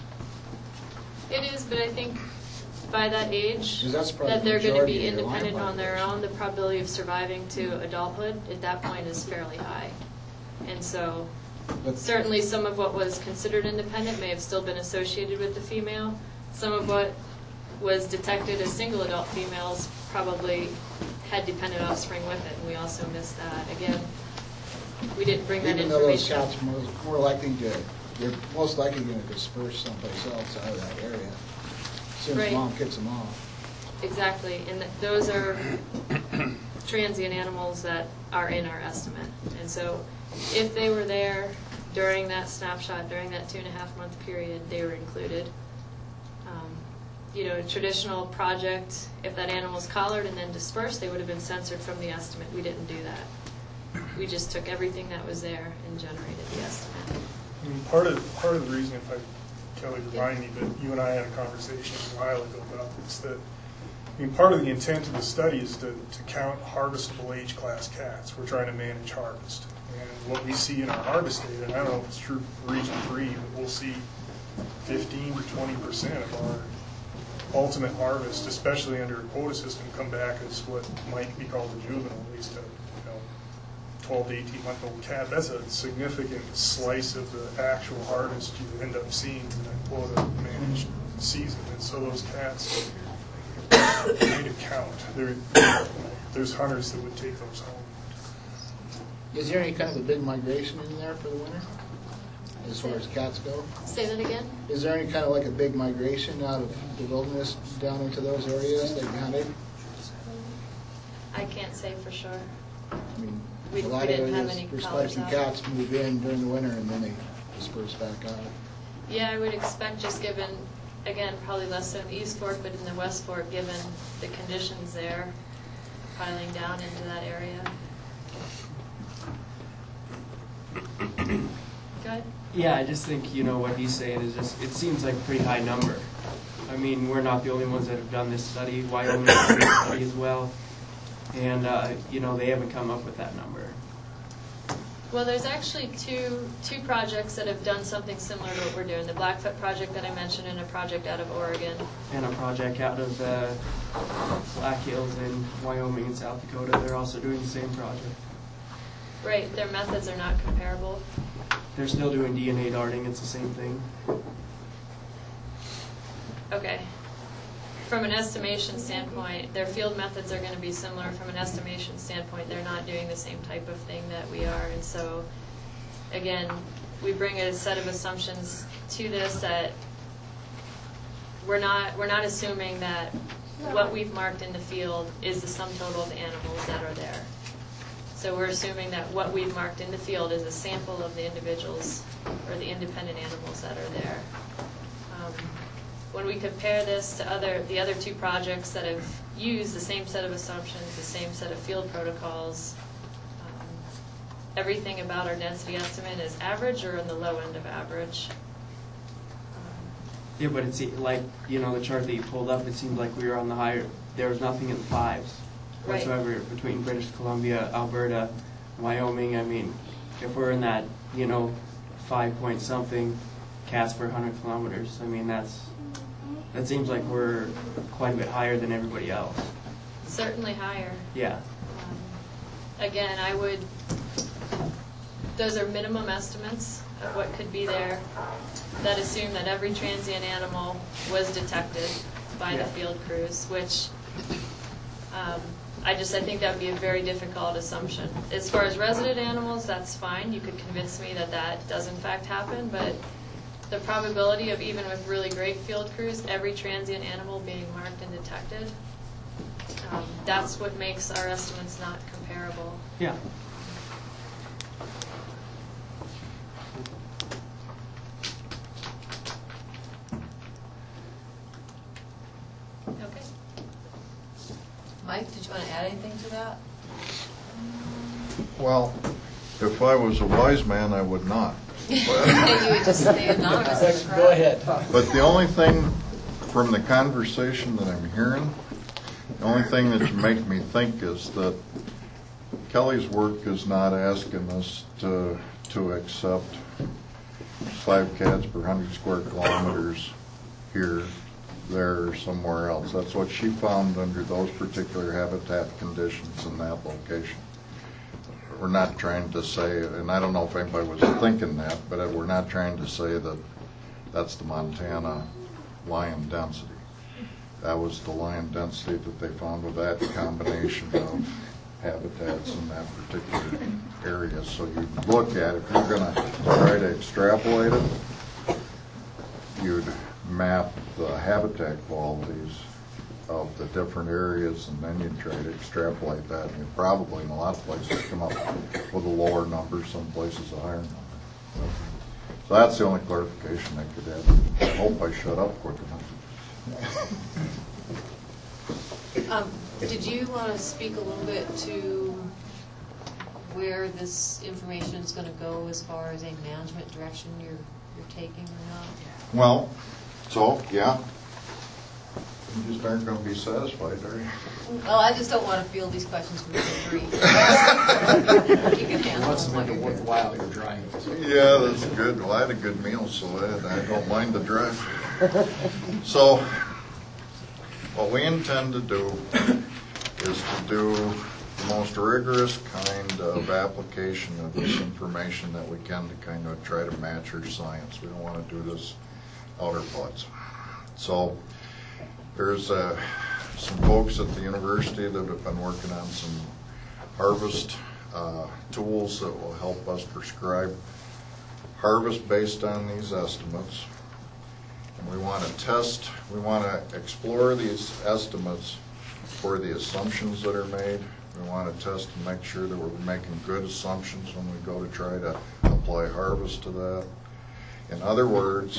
It is, but I think by that age, 'Cause that's probably that the they're going to majority be of your lion independent on their population. own, the probability of surviving to adulthood at that point is fairly high. And so But certainly some of what was considered independent may have still been associated with the female. Some of what was detected as single adult females probably had dependent offspring with it, and we also missed that. Again, we didn't bring that even though those information up. cats are more, more likely to, they're most likely going to disperse someplace else out of that area as soon as Right. mom kicks them off. Exactly, and th- those are transient animals that are in our estimate. And so if they were there during that snapshot, during that two and a half month period, they were included. Um, You know, a traditional project, if that animal was collared and then dispersed, they would have been censored from the estimate. We didn't do that. We just took everything that was there and generated the estimate. I mean, part of, part of the reason, if I, Kelly, remind me, but you and I had a conversation a while ago about this, that, I mean, part of the intent of the study is to, to count harvestable age class cats. We're trying to manage harvest. And what we see in our harvest data, and I don't know if it's true for region three, but we'll see fifteen to twenty percent of our ultimate harvest, especially under a quota system, come back as what might be called a juvenile, at least a, you know, twelve to eighteen month old cat. That's a significant slice of the actual harvest you end up seeing in that quota managed season. And so those cats need to count. There, there's hunters that would take those home. Is there any kind of a big migration in there for the winter, as far as cats go? Say that again? Is there any kind of like a big migration out of the wilderness down into those areas that you hunted? I can't say for sure. I mean, We- a lot we of didn't have areas, any there's quite a collars few out. cats move in during the winter and then they disperse back out. Yeah, I would expect, just given, again, probably less so in the East Fork, but in the West Fork, given the conditions there, piling down into that area. Go ahead. Yeah, I just think, you know, what he's saying is just, it seems like a pretty high number. I mean, we're not the only ones that have done this study. Wyoming has done this study as well. And, uh, you know, they haven't come up with that number. Well, there's actually two two projects that have done something similar to what we're doing. The Blackfoot project that I mentioned and a project out of Oregon. And a project out of uh, Black Hills in Wyoming and South Dakota, they're also doing the same project. Right, their methods are not comparable. They're still doing D N A darting, it's the same thing. Okay. from an estimation standpoint, their field methods are going to be similar. From an estimation standpoint, they're not doing the same type of thing that we are. And so, again, we bring a set of assumptions to this that we're not, we're not assuming that what we've marked in the field is the sum total of the animals that are there. So we're assuming that what we've marked in the field is a sample of the individuals or the independent animals that are there. Um, when we compare this to other, the other two projects that have used the same set of assumptions, the same set of field protocols, um, everything about our density estimate is average or in the low end of average. Yeah, but it's like, you know, the chart that you pulled up, it seemed like we were on the higher, there was nothing in the fives Right. whatsoever between British Columbia, Alberta, Wyoming. I mean, if we're in that, you know, five point something cats per hundred kilometers, I mean, that's, that seems like we're quite a bit higher than everybody else. Certainly higher. Yeah. Um, Again, I would, those are minimum estimates of what could be there that assume that every transient animal was detected by the Yeah. field crews, which um, I just, I think that would be a very difficult assumption. As far as resident animals, that's fine. You could convince me that that does in fact happen, but the probability of, even with really great field crews, every transient animal being marked and detected, um, that's what makes our estimates not comparable. Yeah. Okay. Mike, did you want to add anything to that? Well, if I was a wise man, I would not. You would just stay anonymous. Go ahead. But the only thing from the conversation that I'm hearing, the only thing that you make me think is that Kelly's work is not asking us to, to accept five cats per hundred square kilometers here, there, or somewhere else. That's what she found under those particular habitat conditions in that location. We're not trying to say, and I don't know if anybody was thinking that, but we're not trying to say that that's the Montana lion density. That was the lion density that they found with that combination of habitats in that particular area. So you look at, if you're going to try to extrapolate it, you'd map the habitat qualities of the different areas, and then you try to extrapolate that, and you probably in a lot of places come up with a lower number, some places a higher number. So that's the only clarification I could add. I hope I shut up quick enough. Um, did you want to speak a little bit to where this information is going to go as far as a management direction you're, you're taking or not? Well, so, yeah. You just aren't going to be satisfied, are you? Well, I just don't want to field these questions from the three. You can handle Let's them make while it you're worthwhile, you're driving. Yeah, that's good. Well, I had a good meal, so I, I don't mind the drive. So, what we intend to do is to do the most rigorous kind of application of this information that we can to kind of try to match our science. We don't want to do this outer butts. So, there's uh, some folks at the university that have been working on some harvest uh, tools that will help us prescribe harvest based on these estimates. And we want to test, we want to explore these estimates for the assumptions that are made. We want to test and make sure that we're making good assumptions when we go to try to apply harvest to that. In other words,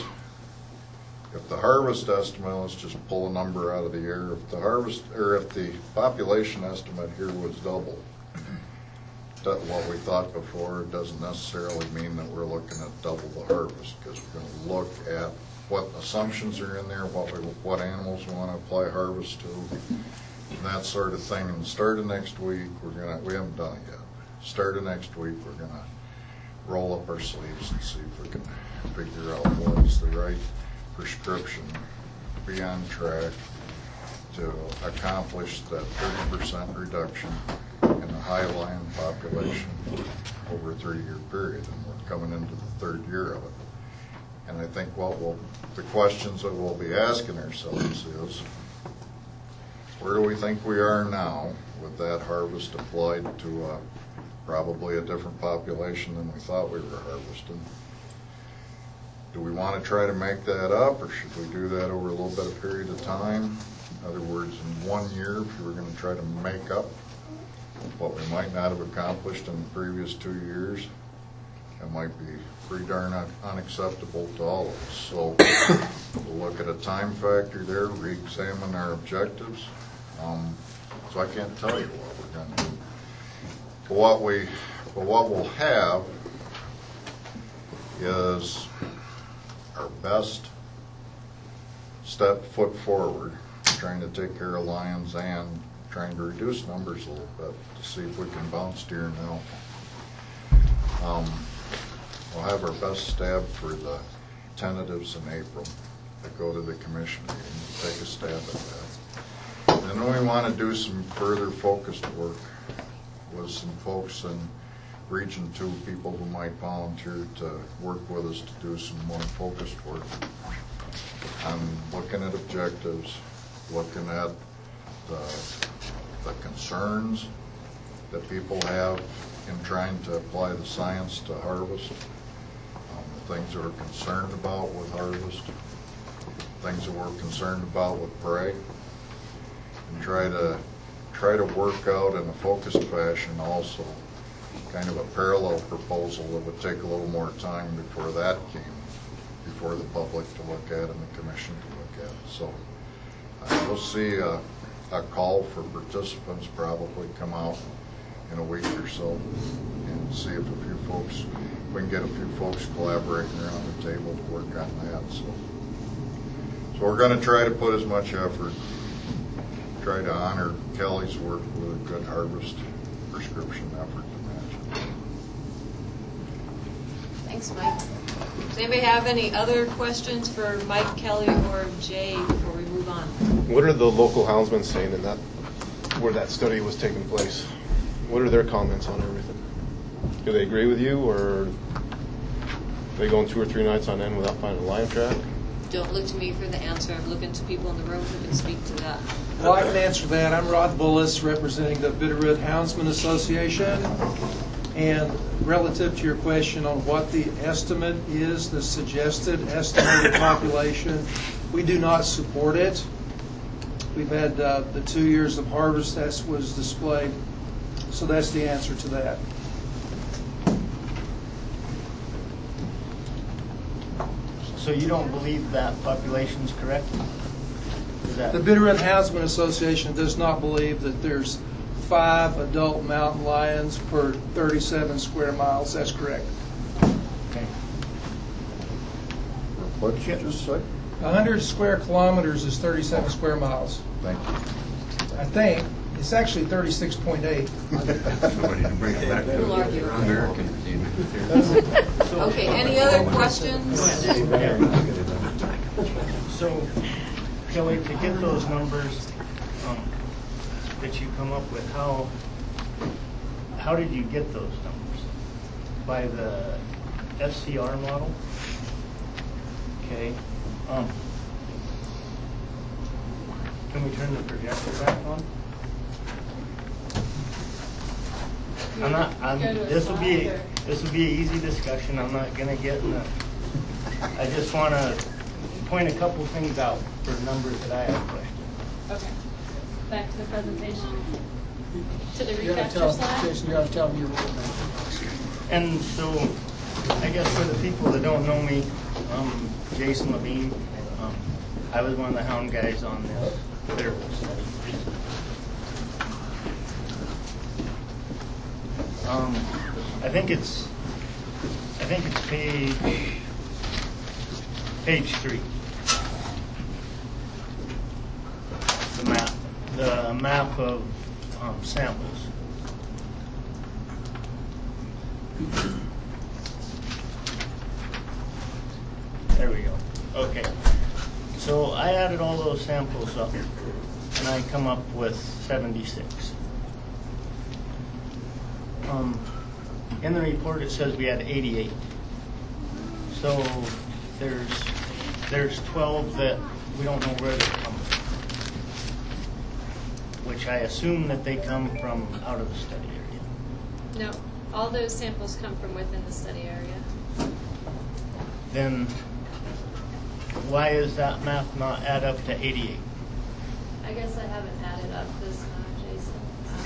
if the harvest estimate, let's just pull a number out of the air, if the harvest, or if the population estimate here was double that what we thought before, it doesn't necessarily mean that we're looking at double the harvest, because we're going to look at what assumptions are in there, what we, what animals we want to apply harvest to, and that sort of thing. And start of next week, we're gonna, we haven't done it yet. Start of next week, we're gonna roll up our sleeves and see if we can figure out what is the right prescription, be on track to accomplish that thirty percent reduction in the high lion population over a three-year period, and we're coming into the third year of it. And I think what we'll, the questions that we'll be asking ourselves is, where do we think we are now with that harvest applied to uh, probably a different population than we thought we were harvesting? Do we want to try to make that up, or should we do that over a little bit of period of time? In other words, in one year, if you were going to try to make up what we might not have accomplished in the previous two years, that might be pretty darn un- unacceptable to all of us. So we'll look at a time factor there, re-examine our objectives. Um, so I can't tell you what we're going to do. But what we, but what we'll have is our best step foot forward, trying to take care of lions and trying to reduce numbers a little bit to see if we can bounce deer and elk. Um, we'll have our best stab for the tentatives in April that go to the commission meeting. Take a stab at that. And then we want to do some further focused work with some folks in Region two, people who might volunteer to work with us to do some more focused work. I'm looking at objectives, looking at the, the concerns that people have in trying to apply the science to harvest, um, the things that we're concerned about with harvest, things that we're concerned about with prey, and try to try to work out in a focused fashion also kind of a parallel proposal that would take a little more time before that came before the public to look at and the commission to look at. So uh, we'll see a, a call for participants probably come out in a week or so and see if a few folks, we can get a few folks collaborating around the table to work on that. So, so we're going to try to put as much effort, try to honor Kelly's work with a good harvest prescription effort to match. Thanks, Mike. Does anybody have any other questions for Mike, Kelly, or Jay before we move on? What are the local houndsmen saying in that, where that study was taking place? What are their comments on everything? Do they agree with you, or are they going two or three nights on end without finding a lion track? Don't look to me for the answer. I'm looking to people in the room who can speak to that. Well, I can answer that. I'm Rod Bullis, representing the Bitterroot Houndsman Association. And relative to your question on what the estimate is, the suggested estimated population, we do not support it. We've had uh, the two years of harvest that was displayed, so that's the answer to that. So you don't believe that population is correct? Is that The Bitterroot Houndsman Association does not believe that there's five adult mountain lions per thirty-seven square miles. That's correct. okay? What did you just say? one hundred square kilometers is thirty-seven square miles. Thank you. I think. It's actually thirty-six point eight. We'll argue. Okay, any other questions? So, Kelly, to get those numbers um, that you come up with, how how did you get those numbers? By the F C R model? Okay. Um, can we turn the projector back on? I'm not. I'm, this will be this will be an easy discussion. I'm not going to get in the. I just want to point a couple things out for numbers that I have questions. Okay. Back to the presentation. To the You gotta recapture tell, slide. Jason, you gotta tell me your role. And so, I guess for the people that don't know me, um, Jason Levine. Um, I was one of the hound guys on this Bitterroot study. Um, I think it's, I think it's page, page three. The map, the map of um, samples. There we go. Okay. So I added all those samples up, and I come up with seventy-six. Um, in the report it says we had eighty-eight. So there's there's twelve that we don't know where they're coming from. which I assume that they come from out of the study area. No, all those samples come from within the study area. Then why is that math not add up to eighty-eight? I guess I haven't added up this much, Jason.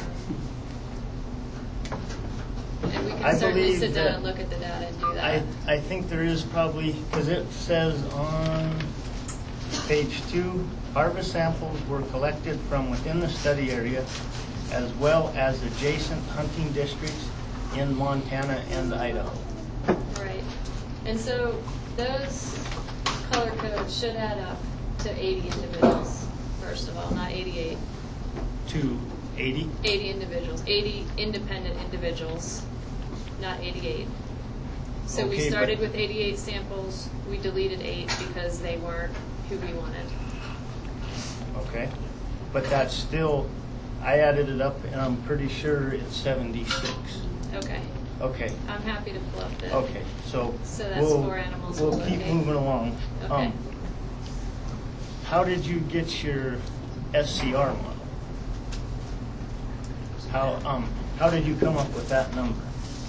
Um, And we I can certainly believe sit down that- and look at the data and do I, that. I think there is probably, because it says on page two, harvest samples were collected from within the study area as well as adjacent hunting districts in Montana and Idaho. Right. And so those color codes should add up to eighty individuals, first of all, not eighty-eight. To eighty? eighty individuals, eighty independent individuals, not eighty-eight. So we Okay, started but- with eighty-eight samples, we deleted eight because they weren't who we wanted. Okay. But that's still, I added it up and I'm pretty sure it's seventy-six. Okay, Okay. I'm happy to pull up the. Okay, so. So that's we'll- four animals We'll we'll keep locate. moving along. Okay. Um, How did you get your S C R model? How, um, how did you come up with that number?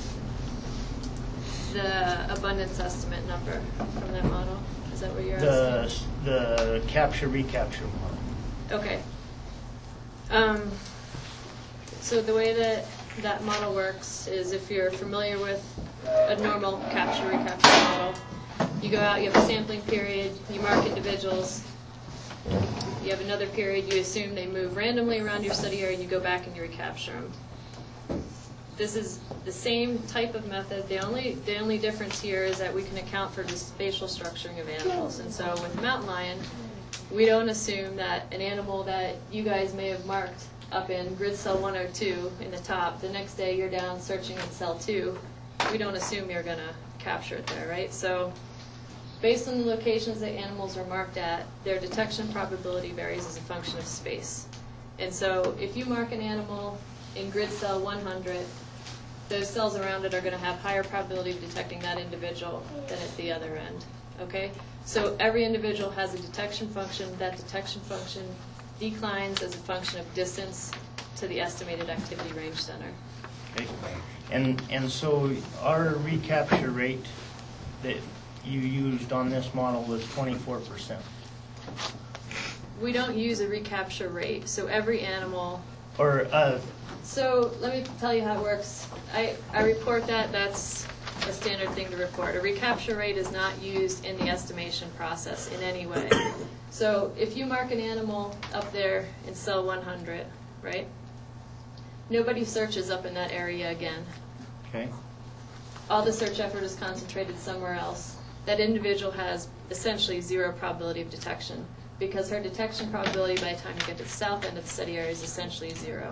The abundance estimate number from that model, is that what you're The, asking? the capture recapture model. Okay. Um, so the way that that model works is if you're familiar with a normal capture recapture model, you go out, you have a sampling period, you mark individuals, you have another period, you assume they move randomly around your study area, and you go back and you recapture them. This is the same type of method. The only the only difference here is that we can account for the spatial structuring of animals. And so with mountain lion, we don't assume that an animal that you guys may have marked up in grid cell one oh two in the top, the next day you're down searching in cell two, we don't assume you're going to capture it there, right? So based on the locations that animals are marked at, their detection probability varies as a function of space. And so if you mark an animal in grid cell one hundred, those cells around it are going to have higher probability of detecting that individual than at the other end. Okay? So every individual has a detection function. That detection function declines as a function of distance to the estimated activity range center. Okay. And, and so our recapture rate that you used on this model was twenty-four percent. We don't use a recapture rate. So every animal. Or, uh, So let me tell you how it works. I, I report that. That's a standard thing to report. A recapture rate is not used in the estimation process in any way. So if you mark an animal up there in cell one hundred, right? Nobody searches up in that area again. okay. All the search effort is concentrated somewhere else. That individual has essentially zero probability of detection because her detection probability by the time you get to the south end of the study area is essentially zero.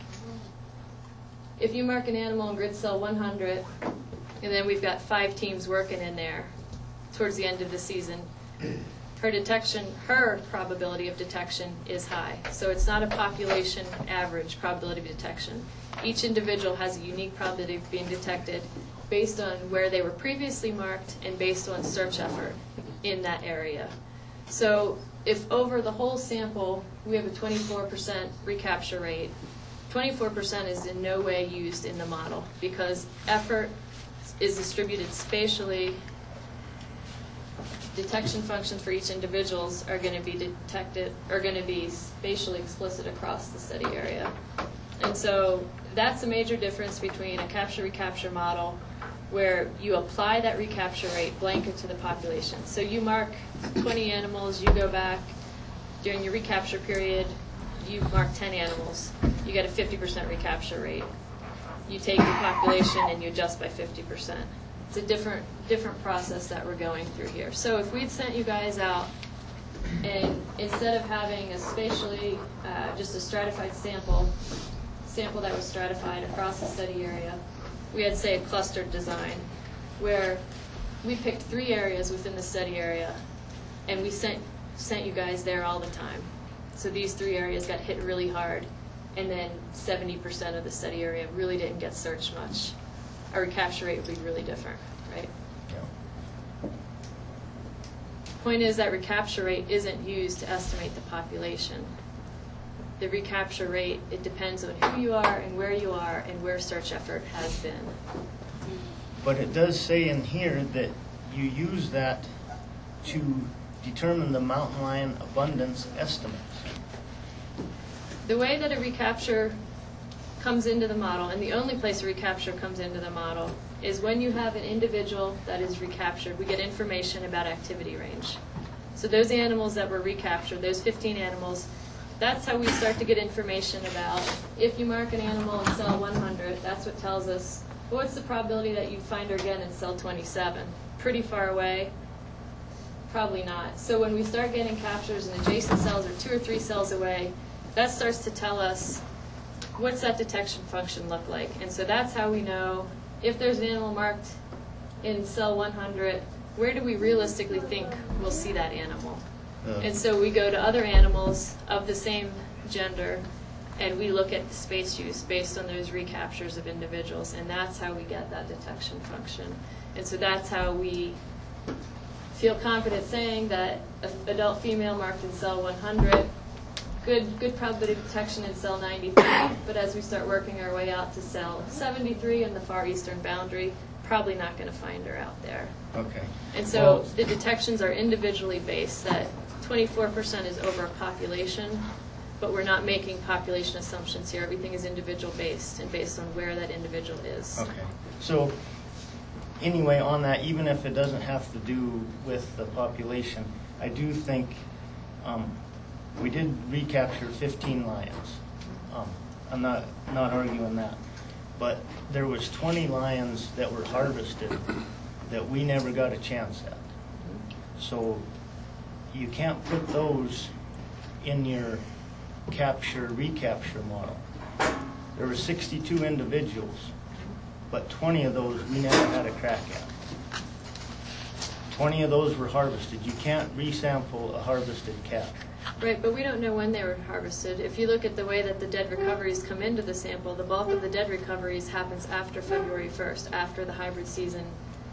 If you mark an animal in grid cell one hundred, and then we've got five teams working in there towards the end of the season, her detection, her probability of detection is high. So it's not a population average probability of detection. Each individual has a unique probability of being detected based on where they were previously marked and based on search effort in that area. So if over the whole sample we have a twenty-four percent recapture rate, twenty-four percent is in no way used in the model because effort is distributed spatially. Detection functions for each individuals are going to be detected, are going to be spatially explicit across the study area. And so that's a major difference between a capture-recapture model where you apply that recapture rate blanket to the population. So you mark twenty animals, you go back during your recapture period, you mark ten animals, you get a fifty percent recapture rate. You take the population and you adjust by fifty percent. It's a different different process that we're going through here. So if we'd sent you guys out and instead of having a spatially, uh, just a stratified sample, sample that was stratified across the study area, we had, say, a clustered design where we picked three areas within the study area and we sent sent you guys there all the time. So these three areas got hit really hard and then seventy percent of the study area really didn't get searched much. Our recapture rate would be really different, right? Yeah. Point is that recapture rate isn't used to estimate the population. the recapture rate, it depends on who you are and where you are and where search effort has been. But it does say in here that you use that to determine the mountain lion abundance estimates. The way that a recapture comes into the model, and the only place a recapture comes into the model, is when you have an individual that is recaptured, we get information about activity range. So those animals that were recaptured, those fifteen animals, that's how we start to get information about if you mark an animal in cell one hundred, that's what tells us, well, what's the probability that you find her again in cell twenty-seven? Pretty far away? Probably not. So when we start getting captures in adjacent cells or two or three cells away, that starts to tell us what's that detection function look like. And so that's how we know if there's an animal marked in cell one hundred, where do we realistically think we'll see that animal? Uh, And so we go to other animals of the same gender, and we look at the space use based on those recaptures of individuals, and that's how we get that detection function. And so that's how we feel confident saying that an adult female marked in cell one hundred, good good probability of detection in cell ninety-three, but as we start working our way out to cell seventy-three in the far eastern boundary, probably not going to find her out there. Okay. And so Well, the detections are individually based, that twenty-four percent is over a population, but we're not making population assumptions here. Everything is individual based and based on where that individual is. Okay. So anyway, on that, even if it doesn't have to do with the population, I do think um, we did recapture fifteen lions. Um, I'm not not arguing that, but there was twenty lions that were harvested that we never got a chance at. So you can't put those in your capture recapture model. There were sixty-two individuals, but twenty of those we never had a crack at. twenty of those were harvested. You can't resample a harvested cat. Right, but we don't know when they were harvested. If you look at the way that the dead recoveries come into the sample, the bulk of the dead recoveries happens after February first, after the hybrid season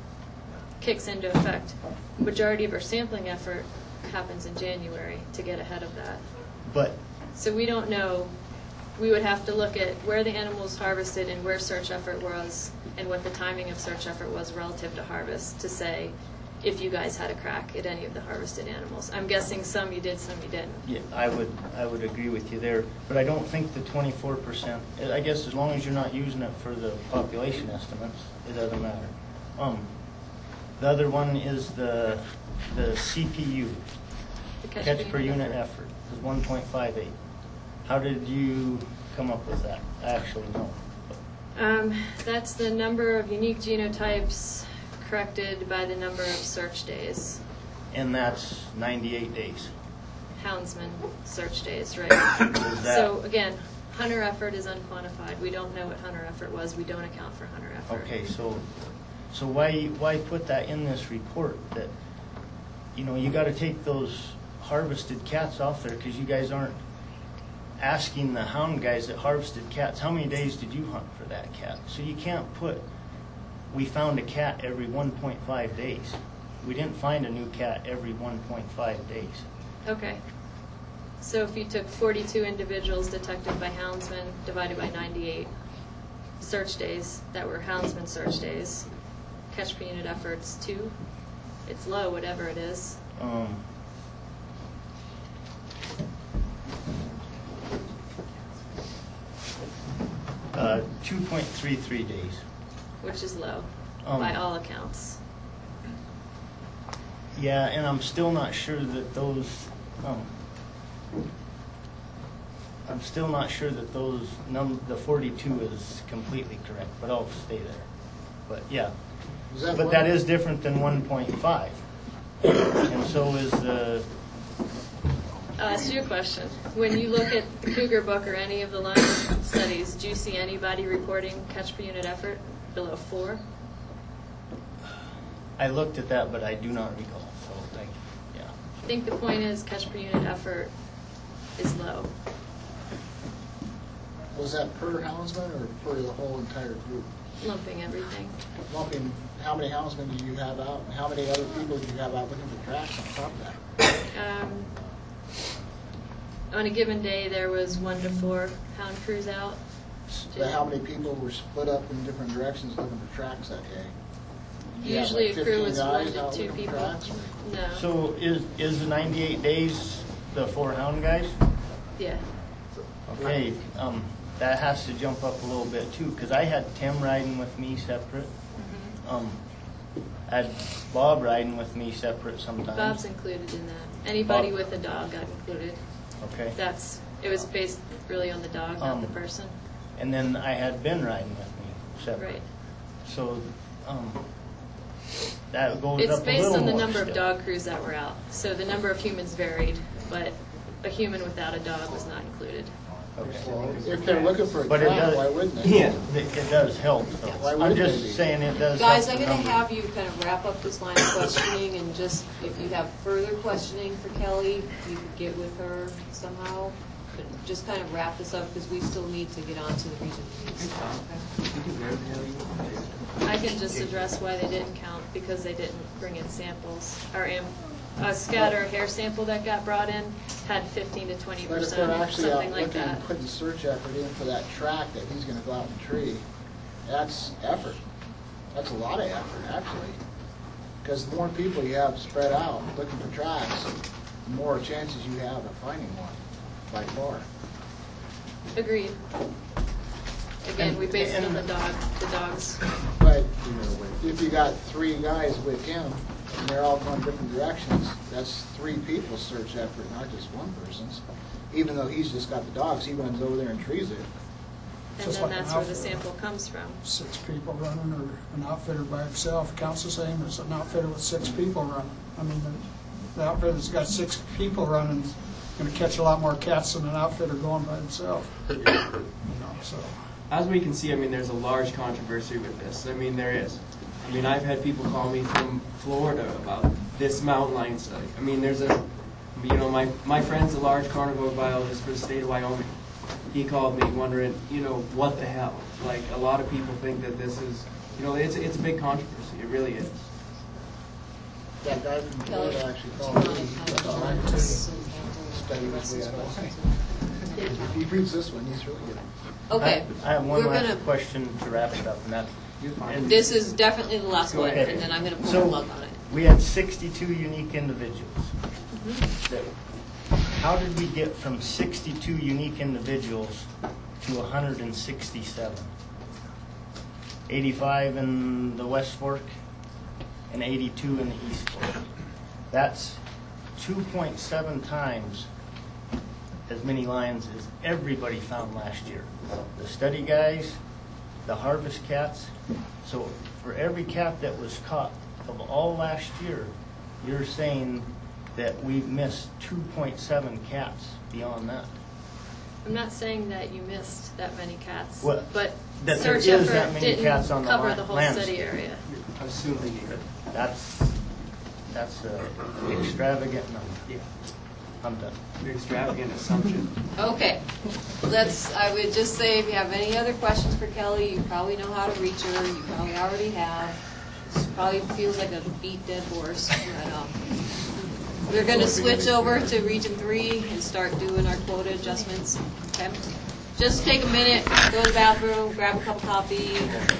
kicks into effect. The majority of our sampling effort happens in January to get ahead of that. But So we don't know. We would have to look at where the animal was harvested and where search effort was and what the timing of search effort was relative to harvest to say if you guys had a crack at any of the harvested animals. I'm guessing some you did, some you didn't. yeah, I would I would agree with you there. But I don't think the twenty-four percent. I guess as long as you're not using it for the population estimates, it doesn't matter. Um, the other one is the the C P U, The catch per unit effort, is one point five eight. How did you come up with that? I actually know. Um, that's the number of unique genotypes corrected by the number of search days. And that's ninety-eight days. Houndsman search days, right? Is that- So again, hunter effort is unquantified. We don't know what hunter effort was. We don't account for hunter effort. Okay, so, so why, why put that in this report that, you know, you gotta take those harvested cats off there because you guys aren't asking the hound guys that harvested cats, how many days did you hunt for that cat? So you can't put, we found a cat every one point five days. We didn't find a new cat every one point five days. Okay. So if you took forty-two individuals detected by houndsmen divided by ninety-eight search days that were houndsman search days, catch per unit efforts two, it's low, whatever it is. Um, uh, two point three three days. Which is low, Um, by all accounts. Yeah, and I'm still not sure that those, um, I'm still not sure that those num, the forty-two is completely correct, but I'll stay there. But yeah, Was that but one- that is different than one point five. And so is the, Uh, ask you a question. When you look at the Cougar book or any of the line studies, do you see anybody reporting catch per unit effort below four? I looked at that, but I do not recall, so thank you, yeah. I think the point is catch per unit effort is low. Was that per houndsman or per the whole entire group? Lumping everything. Lumping, how many houndsmen do you have out, and how many other people do you have out looking for tracks on top of that? Um, on a given day, there was one to four hound crews out. But how many people were split up in different directions looking for tracks that day? You have Usually like a crew fifteen was one guys to out two looking for people. tracks? No. So is, is the ninety-eight days the four hound guys? Yeah. Okay, um, that has to jump up a little bit too, because I had Tim riding with me separate. Mm-hmm. Um, I had Bob riding with me separate sometimes. Bob's included in that. Anybody Bob- with a dog got included. Okay. That's, it was based really on the dog, not the Um, person. And then I had Ben riding with me separate. Right. So, um, that goes It's up a based little on the more number of still. dog crews that were out. So the number of humans varied, but a human without a dog was not included. Okay. Well, if they're looking for a But it track, does, why wouldn't they? yeah, it, it does help. though. Why I'm wouldn't they just be? saying it does. Guys, help I'm the gonna numbers. have you kind of wrap up this line of questioning, and just, if you have further questioning for Kelly, you could get with her somehow. But just kind of wrap this up, because we still need to get on to the region meetings. I can just address why they didn't count, because they didn't bring in samples. Our am- a scatter hair sample that got brought in had fifteen to twenty But if percent, they're actually out something like looking that. and putting search effort in for that track that he's gonna go out and tree, that's effort. That's a lot of effort, actually. Because the more people you have spread out looking for tracks, the more chances you have of finding one, by far. Agreed. Again, we And- based it on and- the dog, the dogs. But if you got three guys with him, and they're all going different directions, that's three people's search effort, not just one person's. Even though he's just got the dogs, he runs over there and trees it. And Just then like an that's where the outfit. sample comes from. Six people running, or an outfitter by himself counts the same as an outfitter with six people running. I mean, the- the outfitter that's got six people running is gonna catch a lot more cats than an outfitter going by himself. You know, so. As we can see, I mean, there's a large controversy with this. I mean, there is. I mean, I've had people call me from Florida about this mountain lion study. I mean, there's a, you know, my, my friend's a large carnivore biologist for the state of Wyoming. He called me wondering, you know, what the hell? Like, a lot of people think that this is, you know, it's, it's a big controversy. It really is. That guy from Kelly, Florida actually do you called want me. to He kind thought of I join could us and handle study the this rest way as I well? was. If he reads this one, he's really good. Okay. I I have one we're last gonna- question to wrap it up, and that's. and- This is definitely the last Go one, ahead. and then I'm gonna pull So, the plug on it. We had sixty-two unique individuals. Mm-hmm. That- How did we get from sixty-two unique individuals to one hundred sixty-seven? eighty-five in the West Fork and eighty-two in the East Fork. That's two point seven times as many lions as everybody found last year. The study guys, the harvest cats. So for every cat that was caught of all last year, you're saying that we've missed two point seven cats beyond that. I'm not saying that you missed that many cats, Well, but that there search is that effort many cats didn't on the cover li- the whole landscape. study area. Assuming you That's, that's an extravagant number. Yeah. I'm done. Extravagant assumption. Okay, let's, I would just say, if you have any other questions for Kelly, you probably know how to reach her, you probably already have. This probably feels like a beat dead horse, but, um, we're gonna switch over to Region Three and start doing our quota adjustments, okay? Just take a minute, go to the bathroom, grab a cup of coffee,